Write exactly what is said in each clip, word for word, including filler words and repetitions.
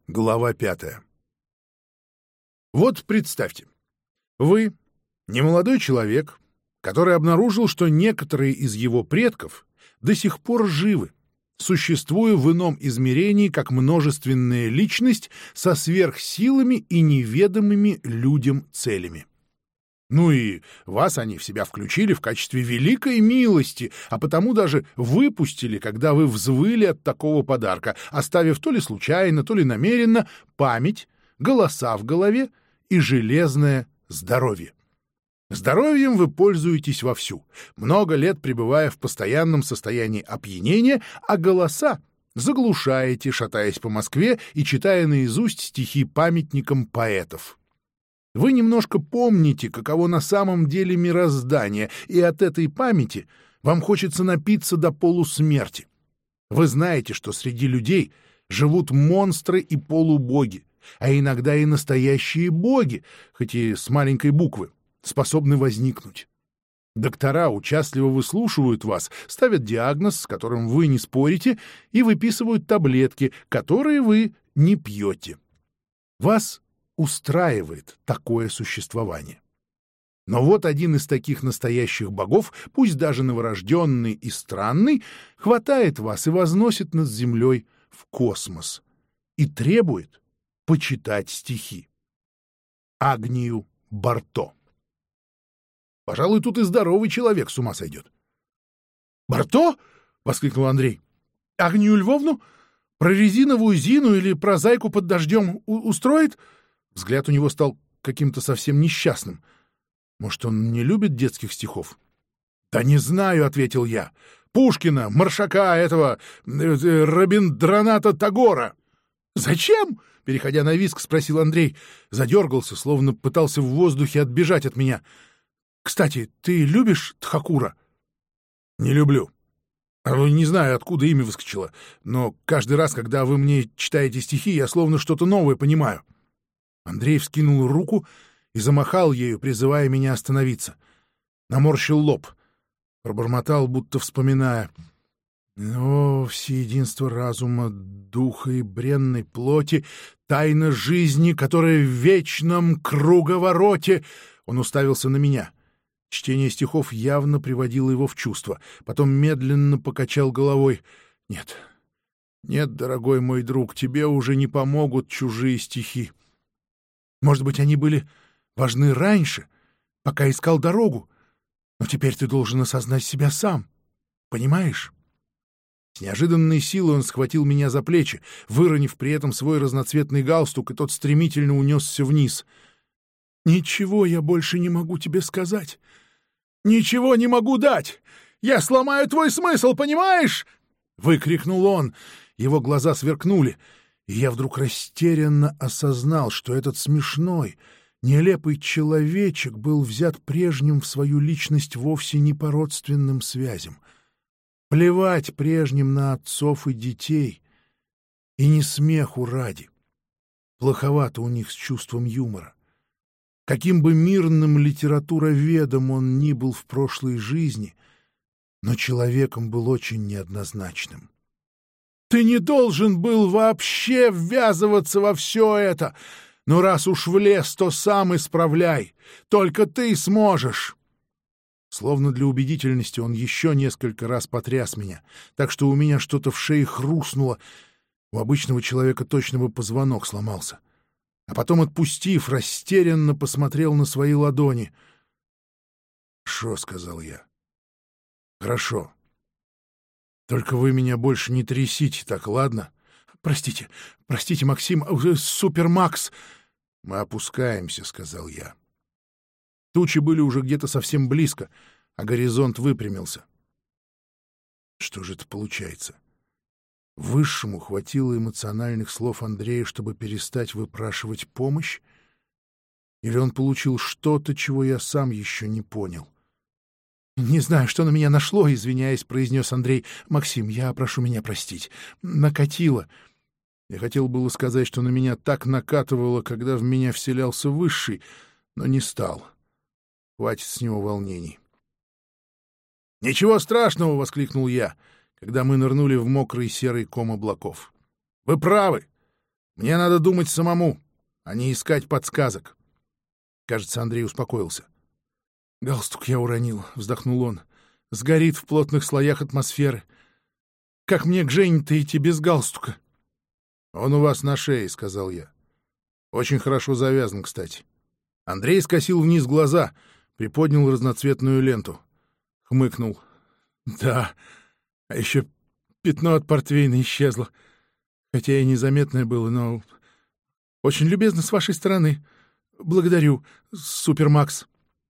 Глава пятая. Вот представьте, вы немолодой человек, который обнаружил, что некоторые из его предков до сих пор живы, существуя в ином измерении как множественная личность со сверхсилами и неведомыми людям целями. Ну и вас они в себя включили в качестве великой милости, а потому даже выпустили, когда вы взвыли от такого подарка, оставив то ли случайно, то ли намеренно память, голоса в голове и железное здоровье. Здоровьем вы пользуетесь вовсю, много лет пребывая в постоянном состоянии опьянения, а голоса заглушаете, шатаясь по Москве и читая наизусть стихи памятникам поэтов. Вы немножко помните, каково на самом деле мироздание, и от этой памяти вам хочется напиться до полусмерти. Вы знаете, что среди людей живут монстры и полубоги, а иногда и настоящие боги, хоть и с маленькой буквы, способны возникнуть. Доктора участливо выслушивают вас, ставят диагноз, с которым вы не спорите, и выписывают таблетки, которые вы не пьете. Вас устраивает такое существование. Но вот один из таких настоящих богов, пусть даже новорожденный и странный, хватает вас и возносит над землей в космос и требует почитать стихи. Агнию Барто. Пожалуй, тут и здоровый человек с ума сойдет. «Барто?» — воскликнул Андрей. «Агнию Львовну? Про резиновую Зину или про зайку под дождем устроит?» Взгляд у него стал каким-то совсем несчастным. Может, он не любит детских стихов? «Да не знаю», — ответил я. «Пушкина, Маршака, этого... Э, Рабиндраната Тагора». «Зачем?» — переходя на виск, спросил Андрей. Задергался, словно пытался в воздухе отбежать от меня. «Кстати, ты любишь Тхакура?» «Не люблю. Не знаю, откуда имя выскочило, но каждый раз, когда вы мне читаете стихи, я словно что-то новое понимаю». Андрей вскинул руку и замахал ею, призывая меня остановиться. Наморщил лоб. Пробормотал, будто вспоминая. «О, всеединство разума, духа и бренной плоти, тайна жизни, которая в вечном круговороте!» Он уставился на меня. Чтение стихов явно приводило его в чувство. Потом медленно покачал головой. «Нет, нет, дорогой мой друг, тебе уже не помогут чужие стихи. Может быть, они были важны раньше, пока искал дорогу, но теперь ты должен осознать себя сам. Понимаешь?» С неожиданной силой он схватил меня за плечи, выронив при этом свой разноцветный галстук, и тот стремительно унесся вниз. «Ничего я больше не могу тебе сказать. Ничего не могу дать. Я сломаю твой смысл, понимаешь?» — выкрикнул он. Его глаза сверкнули. И я вдруг растерянно осознал, что этот смешной, нелепый человечек был взят прежним в свою личность вовсе не по родственным связям. Плевать прежним на отцов и детей. И не смеху ради. Плоховато у них с чувством юмора. Каким бы мирным литературоведом он ни был в прошлой жизни, но человеком был очень неоднозначным. «Ты не должен был вообще ввязываться во все это, но раз уж влез, то сам исправляй, только ты сможешь». Словно для убедительности он еще несколько раз потряс меня, так что у меня что-то в шее хрустнуло. У обычного человека точно бы позвонок сломался. А потом, отпустив, растерянно посмотрел на свои ладони. «Хорошо», — сказал я. «Хорошо. Только вы меня больше не трясите, так, ладно?» «Простите, простите, Максим, Супермакс!» «Мы опускаемся», — сказал я. Тучи были уже где-то совсем близко, а горизонт выпрямился. Что же это получается? Высшему хватило эмоциональных слов Андрея, чтобы перестать выпрашивать помощь? Или он получил что-то, чего я сам еще не понял? «Не знаю, что на меня нашло», — извиняясь, произнес Андрей. «Максим, я прошу меня простить. Накатило». Я хотел было сказать, что на меня так накатывало, когда в меня вселялся Высший, но не стал. Хватит с него волнений. «Ничего страшного!» — воскликнул я, когда мы нырнули в мокрый серый ком облаков. «Вы правы. Мне надо думать самому, а не искать подсказок. Кажется, Андрей успокоился. «Галстук я уронил», — вздохнул он. «Сгорит в плотных слоях атмосферы. Как мне к Жене-то идти без галстука?» «Он у вас на шее», — сказал я. «Очень хорошо завязан, кстати». Андрей скосил вниз глаза, приподнял разноцветную ленту. Хмыкнул. «Да, а еще пятно от портвейна исчезло. Хотя и незаметное было, но очень любезно с вашей стороны. Благодарю, Супермакс».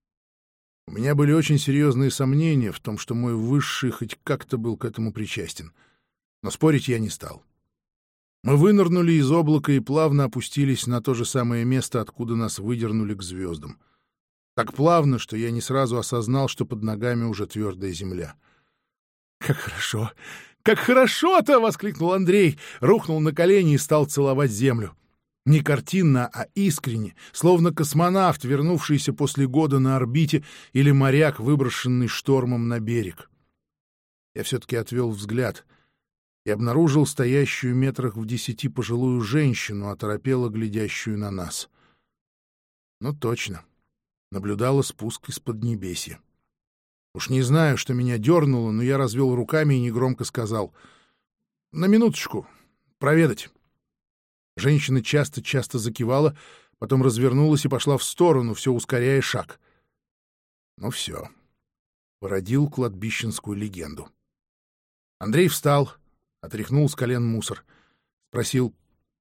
У меня были очень серьезные сомнения в том, что мой высший хоть как-то был к этому причастен. Но спорить я не стал. Мы вынырнули из облака и плавно опустились на то же самое место, откуда нас выдернули к звездам. Так плавно, что я не сразу осознал, что под ногами уже твердая земля. «Как хорошо! Как хорошо-то!» — воскликнул Андрей, рухнул на колени и стал целовать землю. Не картинно, а искренне, словно космонавт, вернувшийся после года на орбите, или моряк, выброшенный штормом на берег. Я все-таки отвел взгляд и обнаружил стоящую метрах в десяти пожилую женщину, оторопело глядящую на нас. Ну, точно. Наблюдала спуск из-под небесья. Уж не знаю, что меня дернуло, но я развел руками и негромко сказал: «На минуточку, проведать». Женщина часто-часто закивала, потом развернулась и пошла в сторону, все ускоряя шаг. Ну все. Породил кладбищенскую легенду. Андрей встал, отряхнул с колен мусор. Спросил: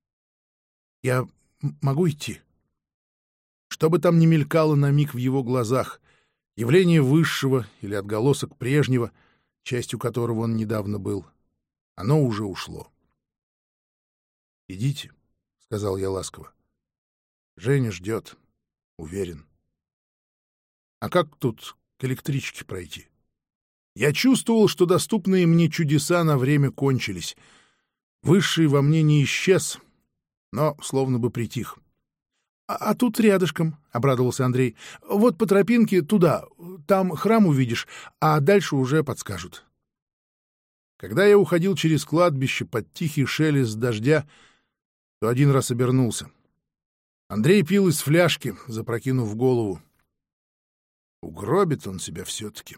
«Я могу идти?» Что бы там ни мелькало на миг в его глазах, явление высшего или отголосок прежнего, частью которого он недавно был, оно уже ушло. «Идите», — сказал я ласково. «Женя ждет, уверен». «А как тут к электричке пройти?» Я чувствовал, что доступные мне чудеса на время кончились. Высший во мне не исчез, но словно бы притих. «А, а тут рядышком», — обрадовался Андрей. «Вот по тропинке туда, там храм увидишь, а дальше уже подскажут». Когда я уходил через кладбище под тихий шелест дождя, то один раз обернулся. Андрей пил из фляжки, запрокинув голову. Угробит он себя все-таки.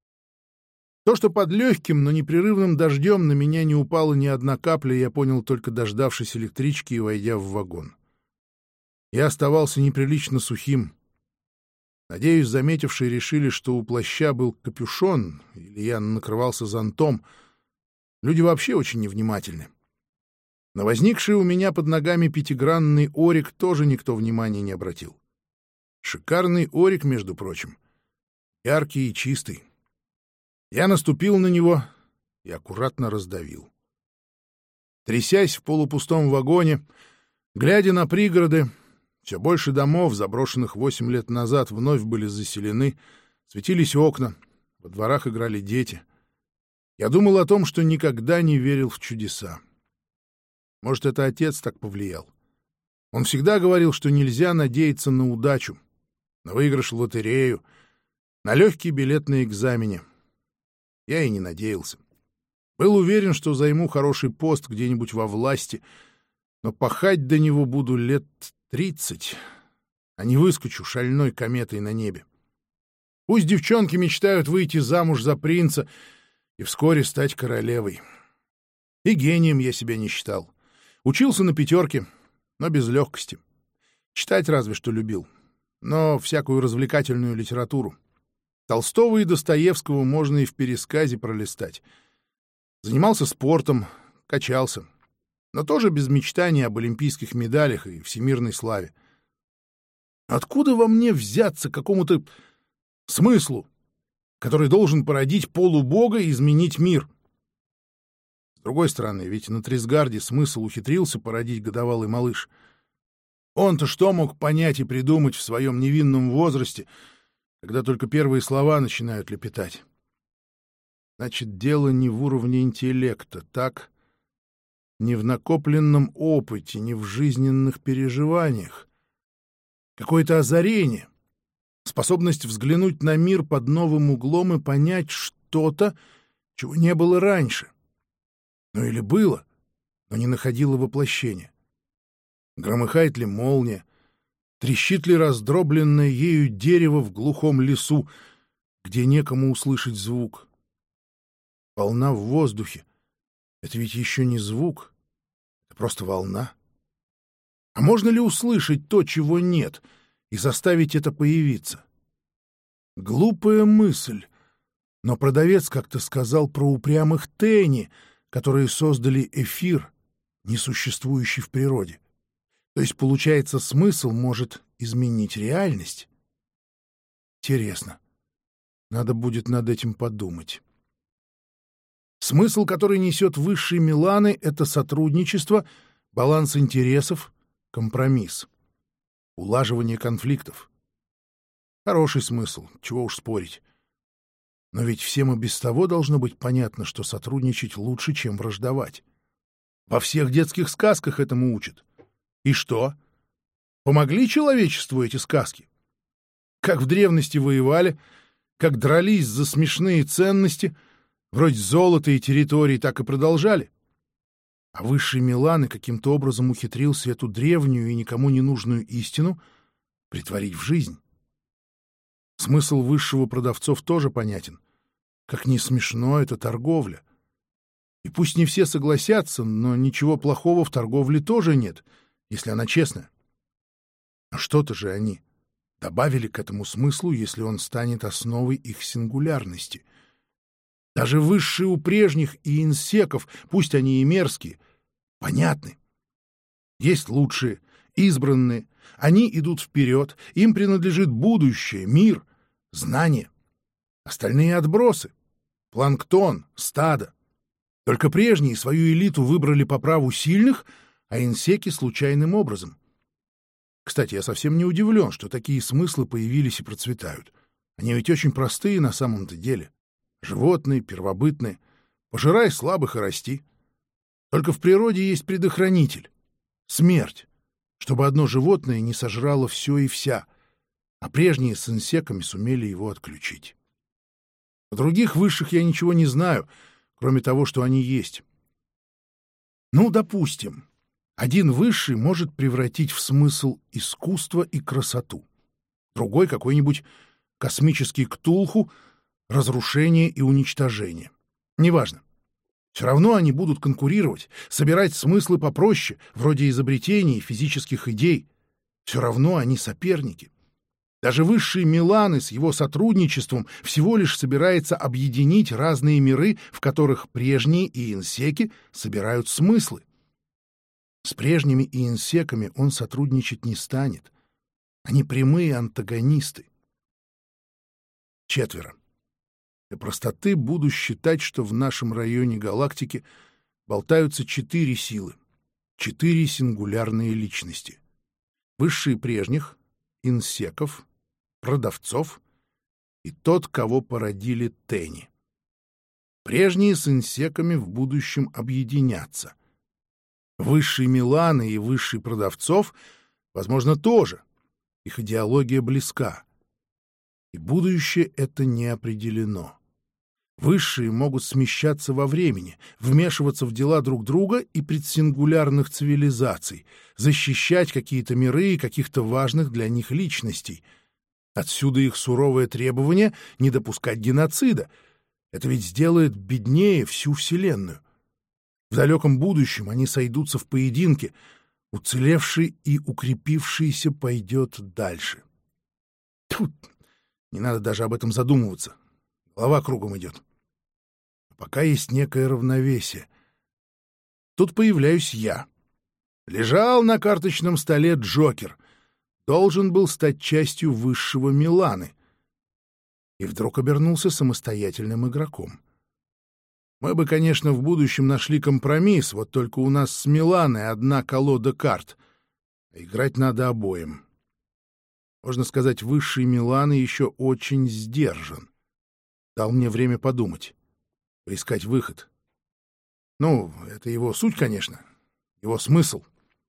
То, что под легким, но непрерывным дождем на меня не упала ни одна капля, я понял, только дождавшись электрички и войдя в вагон. Я оставался неприлично сухим. Надеюсь, заметившие решили, что у плаща был капюшон, или я накрывался зонтом. Люди вообще очень невнимательны. На возникший у меня под ногами пятигранный орик тоже никто внимания не обратил. Шикарный орик, между прочим. Яркий и чистый. Я наступил на него и аккуратно раздавил. Трясясь в полупустом вагоне, глядя на пригороды, все больше домов, заброшенных восемь лет назад, вновь были заселены, светились окна, во дворах играли дети. Я думал о том, что никогда не верил в чудеса. Может, это отец так повлиял. Он всегда говорил, что нельзя надеяться на удачу, на выигрыш в лотерею, на легкий билет на экзамене. Я и не надеялся. Был уверен, что займу хороший пост где-нибудь во власти, но пахать до него буду лет тридцать, а не выскочу шальной кометой на небе. Пусть девчонки мечтают выйти замуж за принца и вскоре стать королевой. И гением я себя не считал. Учился на пятерке, но без легкости. Читать разве что любил, но всякую развлекательную литературу. Толстого и Достоевского можно и в пересказе пролистать. Занимался спортом, качался, но тоже без мечтаний об олимпийских медалях и всемирной славе. Откуда во мне взяться какому-то смыслу, который должен породить полубога и изменить мир? С другой стороны, ведь на Трисгарде смысл ухитрился породить годовалый малыш. Он-то что мог понять и придумать в своем невинном возрасте, когда только первые слова начинают лепетать? Значит, дело не в уровне интеллекта, так? Не в накопленном опыте, не в жизненных переживаниях. Какое-то озарение, способность взглянуть на мир под новым углом и понять что-то, чего не было раньше. Ну или было, но не находило воплощения. Громыхает ли молния? Трещит ли раздробленное ею дерево в глухом лесу, где некому услышать звук? Волна в воздухе — это ведь еще не звук, это просто волна. А можно ли услышать то, чего нет, и заставить это появиться? Глупая мысль, но продавец как-то сказал про упрямых тени, которые создали эфир, несуществующий в природе. То есть, получается, смысл может изменить реальность? Интересно. Надо будет над этим подумать. Смысл, который несет высший Миланы, — это сотрудничество, баланс интересов, компромисс, улаживание конфликтов. Хороший смысл, чего уж спорить. Но ведь всем и без того должно быть понятно, что сотрудничать лучше, чем враждовать. Во всех детских сказках этому учат. И что? Помогли человечеству эти сказки? Как в древности воевали, как дрались за смешные ценности, вроде золота и территорий, так и продолжали. А высший Миланы каким-то образом ухитрился эту древнюю и никому не нужную истину претворить в жизнь. Смысл высшего продавцов тоже понятен. Как ни смешно, это торговля. И пусть не все согласятся, но ничего плохого в торговле тоже нет, если она честная. Но что-то же они добавили к этому смыслу, если он станет основой их сингулярности. Даже высшие у прежних и инсеков, пусть они и мерзкие, понятны. Есть лучшие, избранные, они идут вперед, им принадлежит будущее, мир, знания. Остальные — отбросы, планктон, стадо. Только прежние свою элиту выбрали по праву сильных, а инсеки — случайным образом. Кстати, я совсем не удивлен, что такие смыслы появились и процветают. Они ведь очень простые на самом-то деле. Животные, первобытные. Пожирай слабых и расти. Только в природе есть предохранитель — смерть, чтобы одно животное не сожрало все и вся, а прежние с инсеками сумели его отключить. О других высших я ничего не знаю, кроме того, что они есть. Ну, допустим, один высший может превратить в смысл искусство и красоту, другой — какой-нибудь космический ктулху, разрушение и уничтожение. Неважно. Все равно они будут конкурировать, собирать смыслы попроще, вроде изобретений, физических идей. Все равно они соперники. Даже высший Миланы с его сотрудничеством всего лишь собирается объединить разные миры, в которых прежние и инсеки собирают смыслы. С прежними и инсеками он сотрудничать не станет. Они прямые антагонисты. Четверо. Для простоты буду считать, что в нашем районе галактики болтаются четыре силы, четыре сингулярные личности. Высшие прежних, инсеков, продавцов и тот, кого породили тени. Прежние с инсеками в будущем объединятся. Высший Миланы и высший продавцов, возможно, тоже. Их идеология близка. И будущее это не определено. Высшие могут смещаться во времени, вмешиваться в дела друг друга и предсингулярных цивилизаций, защищать какие-то миры и каких-то важных для них личностей. Отсюда их суровое требование не допускать геноцида. Это ведь сделает беднее всю Вселенную. В далеком будущем они сойдутся в поединке, уцелевший и укрепившийся пойдет дальше. Тут не надо даже об этом задумываться. Голова кругом идет. А пока есть некое равновесие. Тут появляюсь я. Лежал на карточном столе Джокер. Должен был стать частью высшего Миланы. И вдруг обернулся самостоятельным игроком. Мы бы, конечно, в будущем нашли компромисс, вот только у нас с Миланой одна колода карт. А играть надо обоим. Можно сказать, высший Миланы еще очень сдержан. Дал мне время подумать, поискать выход. Ну, это его суть, конечно, его смысл.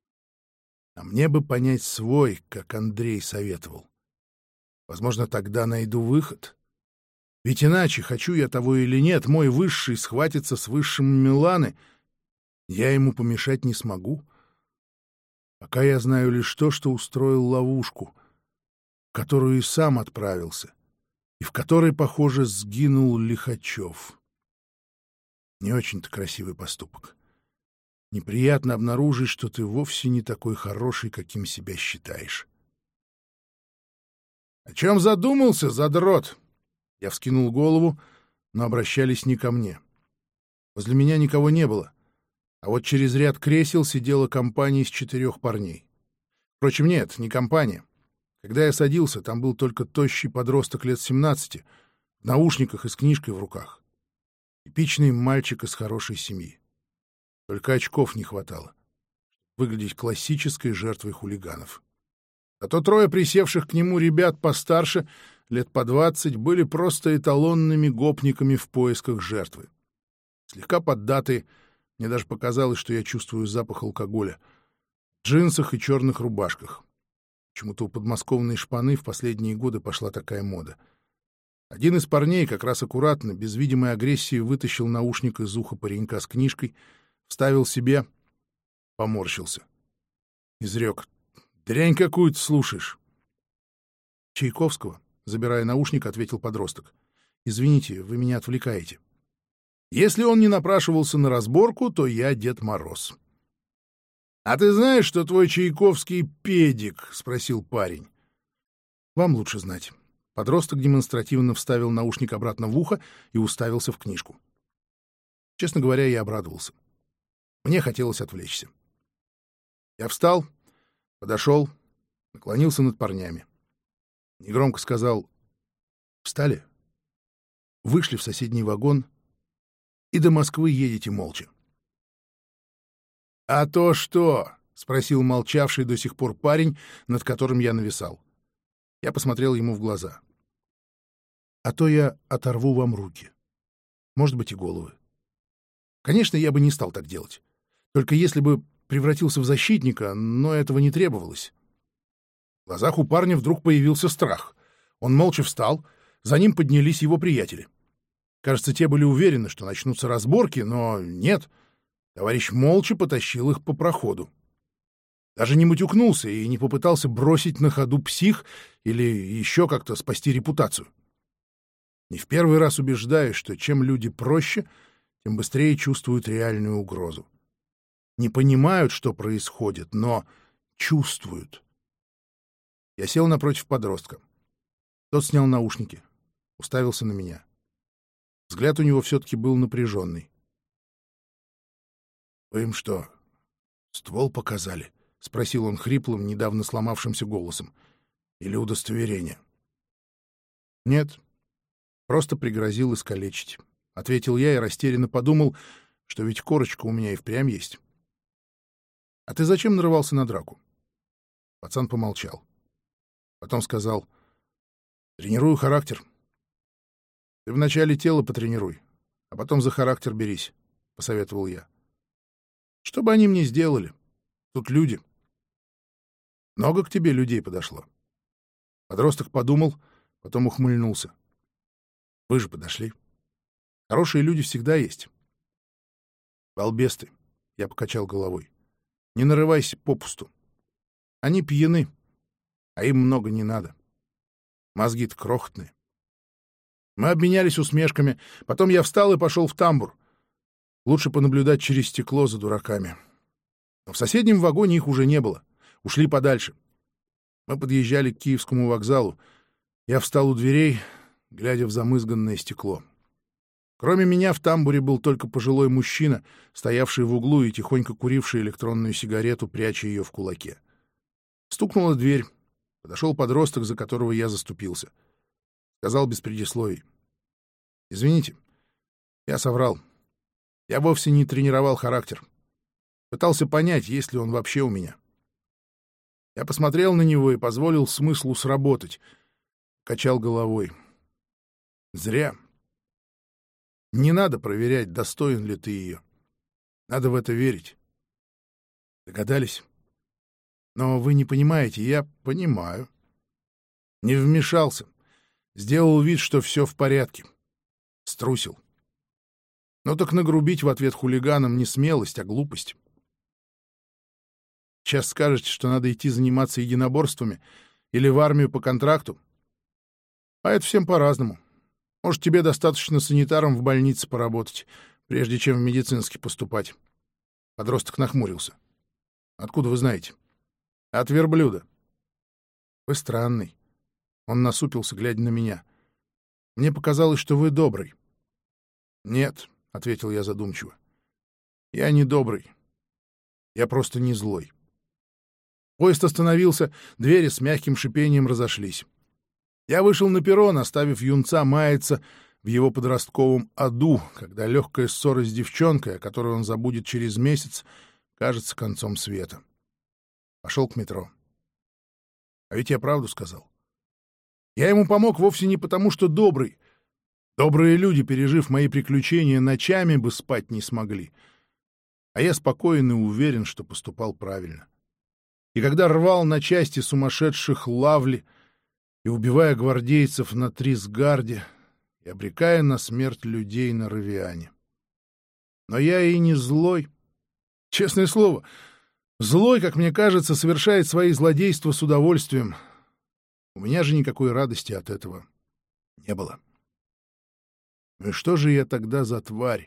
А мне бы понять свой, как Андрей советовал. Возможно, тогда найду выход. Ведь иначе, хочу я того или нет, мой высший схватится с высшим Миланы, я ему помешать не смогу. Пока я знаю лишь то, что устроил ловушку, в которую и сам отправился, и в которой, похоже, сгинул Лихачев. Не очень-то красивый поступок. Неприятно обнаружить, что ты вовсе не такой хороший, каким себя считаешь. — О чем задумался, задрот? Я вскинул голову, но обращались не ко мне. Возле меня никого не было, а вот через ряд кресел сидела компания из четырех парней. Впрочем, нет, не компания. Когда я садился, там был только тощий подросток лет семнадцати, в наушниках и с книжкой в руках. Типичный мальчик из хорошей семьи. Только очков не хватало. Выглядеть классической жертвой хулиганов. Зато трое присевших к нему ребят постарше, лет по двадцать, были просто эталонными гопниками в поисках жертвы. Слегка поддатые, мне даже показалось, что я чувствую запах алкоголя. В джинсах и черных рубашках. Почему-то у подмосковной шпаны в последние годы пошла такая мода. Один из парней как раз аккуратно, без видимой агрессии, вытащил наушник из уха паренька с книжкой, вставил себе, поморщился. Изрек: «Дрянь какую-то слушаешь». «Чайковского», — забирая наушник, ответил подросток. «Извините, вы меня отвлекаете». Если он не напрашивался на разборку, то я Дед Мороз. «А ты знаешь, что твой Чайковский педик?» — спросил парень. «Вам лучше знать». Подросток демонстративно вставил наушник обратно в ухо и уставился в книжку. Честно говоря, я обрадовался. Мне хотелось отвлечься. Я встал, подошел, наклонился над парнями. Негромко сказал: «Встали, вышли в соседний вагон и до Москвы едете молча». «А то что?» — спросил молчавший до сих пор парень, над которым я нависал. Я посмотрел ему в глаза. «А то я оторву вам руки. Может быть, и головы. Конечно, я бы не стал так делать. Только если бы превратился в защитника, но этого не требовалось». В глазах у парня вдруг появился страх. Он молча встал, за ним поднялись его приятели. Кажется, те были уверены, что начнутся разборки, но нет. Товарищ молча потащил их по проходу. Даже не матюкнулся и не попытался бросить на ходу псих или еще как-то спасти репутацию. Не в первый раз убеждаюсь, что чем люди проще, тем быстрее чувствуют реальную угрозу. Не понимают, что происходит, но чувствуют. Я сел напротив подростка. Тот снял наушники, уставился на меня. Взгляд у него все-таки был напряженный. «Вы им что, ствол показали?» — спросил он хриплым, недавно сломавшимся голосом. «Или удостоверение?» «Нет, просто пригрозил искалечить», — ответил я и растерянно подумал, что ведь корочка у меня и впрямь есть. «А ты зачем нарывался на драку?» Пацан помолчал. Потом сказал: «Тренирую характер». «Ты вначале тело потренируй, а потом за характер берись», — посоветовал я. «Что бы они мне сделали? Тут люди». «Много к тебе людей подошло?» Подросток подумал, потом ухмыльнулся. «Вы же подошли. Хорошие люди всегда есть». «Балбес ты», — я покачал головой. «Не нарывайся попусту. Они пьяны, а им много не надо. Мозги-то крохотные». Мы обменялись усмешками, потом я встал и пошел в тамбур. Лучше понаблюдать через стекло за дураками. Но в соседнем вагоне их уже не было. Ушли подальше. Мы подъезжали к Киевскому вокзалу. Я встал у дверей, глядя в замызганное стекло. Кроме меня в тамбуре был только пожилой мужчина, стоявший в углу и тихонько куривший электронную сигарету, пряча ее в кулаке. Стукнула дверь. Подошел подросток, за которого я заступился. Сказал без предисловий: «Извините, я соврал. Я вовсе не тренировал характер. Пытался понять, есть ли он вообще у меня». Я посмотрел на него и позволил смыслу сработать. Качал головой. Зря. Не надо проверять, достоин ли ты ее. Надо в это верить. Догадались? Но вы не понимаете, я понимаю. Не вмешался. Сделал вид, что все в порядке. Струсил. Ну так нагрубить в ответ хулиганам не смелость, а глупость. сейчас скажете, что надо идти заниматься единоборствами или в армию по контракту. А это всем по-разному. Может, тебе достаточно санитаром в больнице поработать, прежде чем в медицинский поступать. Подросток нахмурился. Откуда вы знаете? От верблюда. Вы странный. Он насупился, глядя на меня. Мне показалось, что вы добрый. Нет, — ответил я задумчиво. Я не добрый. Я просто не злой. Поезд остановился, двери с мягким шипением разошлись. Я вышел на перрон, оставив юнца маяться в его подростковом аду, когда легкая ссора с девчонкой, о которой он забудет через месяц, кажется концом света. Пошел к метро. А ведь я правду сказал. Я ему помог вовсе не потому, что добрый. Добрые люди, пережив мои приключения, ночами бы спать не смогли. А я спокоен и уверен, что поступал правильно. И когда рвал на части сумасшедших Лавли и убивая гвардейцев на Трисгарде и обрекая на смерть людей на Равиане. Но я и не злой. Честное слово, злой, как мне кажется, совершает свои злодейства с удовольствием. У меня же никакой радости от этого не было. Ну и что же я тогда за тварь?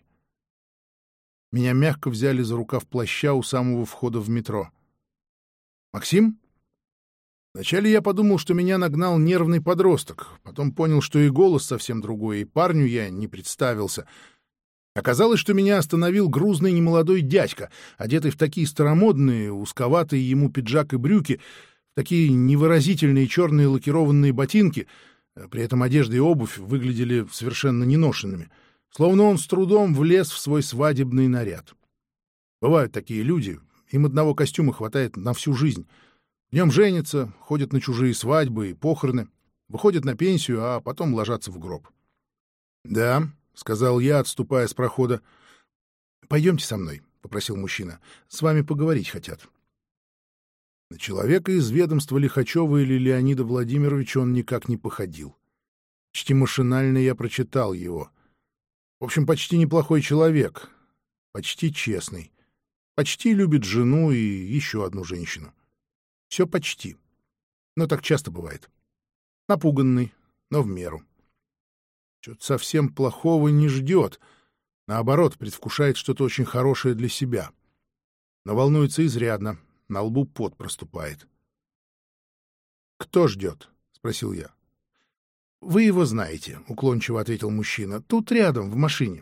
Меня мягко взяли за рукав плаща у самого входа в метро. «Максим?» Вначале я подумал, что меня нагнал нервный подросток, потом понял, что и голос совсем другой, и парню я не представился. Оказалось, что меня остановил грузный немолодой дядька, одетый в такие старомодные, узковатые ему пиджак и брюки, в такие невыразительные черные лакированные ботинки, при этом одежда и обувь выглядели совершенно неношенными, словно он с трудом влез в свой свадебный наряд. Бывают такие люди, им одного костюма хватает на всю жизнь. В нем женятся, ходят на чужие свадьбы и похороны, выходят на пенсию, а потом ложатся в гроб. «Да», — сказал я, отступая с прохода. «Пойдемте со мной», — попросил мужчина. «С вами поговорить хотят». На человека из ведомства Лихачева или Леонида Владимировича он никак не походил. Почти машинально я прочитал его. В общем, почти неплохой человек, почти честный, почти любит жену и еще одну женщину. Все почти. Но так часто бывает. Напуганный, но в меру. Что-то совсем плохого не ждет. Наоборот, предвкушает что-то очень хорошее для себя. Но волнуется изрядно. На лбу пот проступает. «Кто ждет?» — спросил я. «Вы его знаете», — уклончиво ответил мужчина. «Тут рядом, в машине».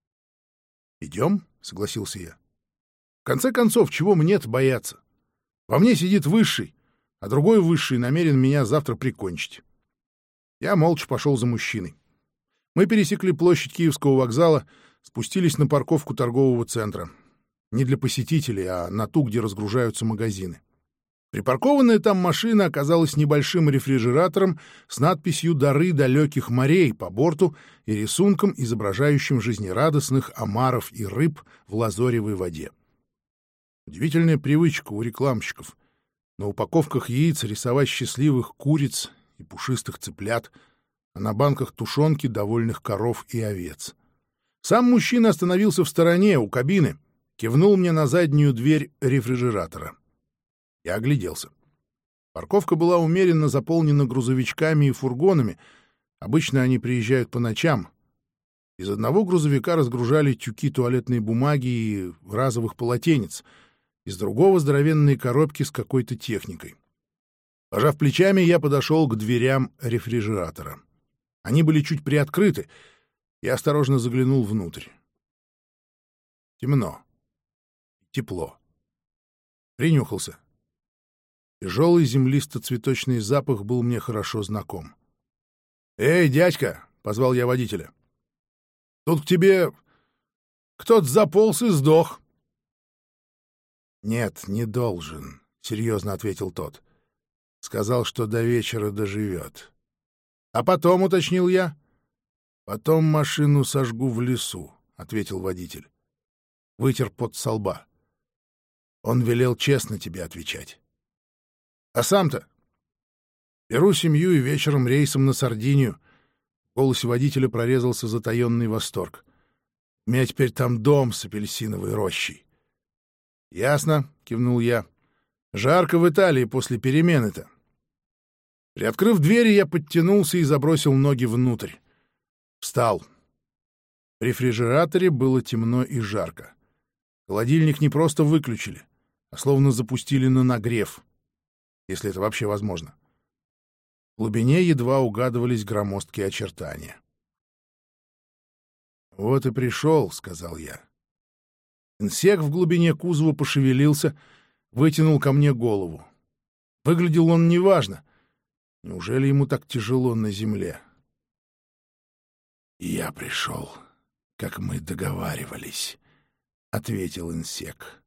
«Идем?» — согласился я. «В конце концов, чего мне-то бояться? Во мне сидит высший, а другой высший намерен меня завтра прикончить». Я молча пошел за мужчиной. Мы пересекли площадь Киевского вокзала, спустились на парковку торгового центра. Не для посетителей, а на ту, где разгружаются магазины. Припаркованная там машина оказалась небольшим рефрижератором с надписью «Дары далеких морей» по борту и рисунком, изображающим жизнерадостных омаров и рыб в лазоревой воде. Удивительная привычка у рекламщиков. На упаковках яиц рисовать счастливых куриц и пушистых цыплят, а на банках тушенки довольных коров и овец. Сам мужчина остановился в стороне, у кабины, кивнул мне на заднюю дверь рефрижератора. Я огляделся. Парковка была умеренно заполнена грузовичками и фургонами. Обычно они приезжают по ночам. Из одного грузовика разгружали тюки туалетной бумаги и разовых полотенец, из другого — здоровенные коробки с какой-то техникой. Пожав плечами, я подошел к дверям рефрижератора. Они были чуть приоткрыты. Я осторожно заглянул внутрь. Темно. Тепло. Принюхался. Тяжелый землисто-цветочный запах был мне хорошо знаком. «Эй, дядька!» — позвал я водителя. «Тут к тебе кто-то заполз и сдох». «Нет, не должен», — серьезно ответил тот. Сказал, что до вечера доживет. «А потом», — уточнил я. «Потом машину сожгу в лесу», — ответил водитель. Вытер пот со лба. «Он велел честно тебе отвечать». «А сам-то?» «Беру семью и вечером рейсом на Сардинию». В голосе водителя прорезался затаенный восторг. «У меня теперь там дом с апельсиновой рощей». «Ясно», — кивнул я. Жарко в Италии после перемены-то. Приоткрыв дверь, я подтянулся и забросил ноги внутрь. Встал. В рефрижераторе было темно и жарко. Холодильник не просто выключили, а словно запустили на нагрев, если это вообще возможно. В глубине едва угадывались громоздкие очертания. «Вот и пришел», — сказал я. Инсек в глубине кузова пошевелился, вытянул ко мне голову. Выглядел он неважно. Неужели ему так тяжело на земле? «Я пришел, как мы договаривались», — ответил Инсек.